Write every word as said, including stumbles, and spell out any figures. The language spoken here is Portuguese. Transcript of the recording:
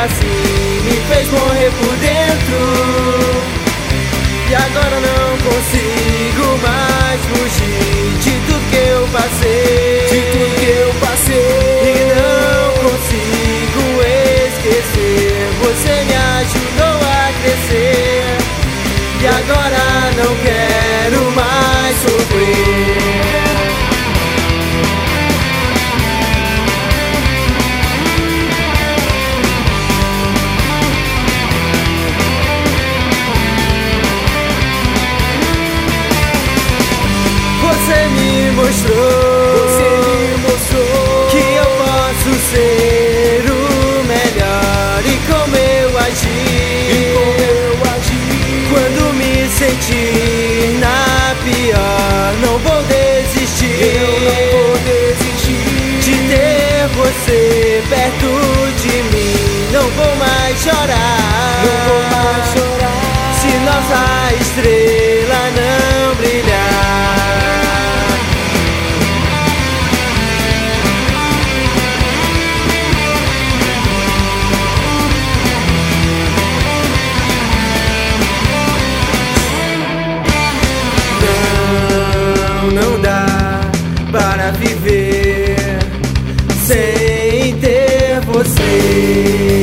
assim me fez morrer por dentro. E agora não consigo mais fugir de tudo que eu passei, de tudo que eu passei. E não consigo esquecer, você me ajudou a crescer. E agora não quero mais sofrer. Você me mostrou, você me mostrou que eu posso ser o melhor. E como eu agi, e como eu agi quando me sentir na pior, não vou desistir. Eu não vou desistir de ter você perto de mim. Não vou mais chorar, não vou mais chorar se nossa estrela não brilhar. Não dá para viver sem ter você.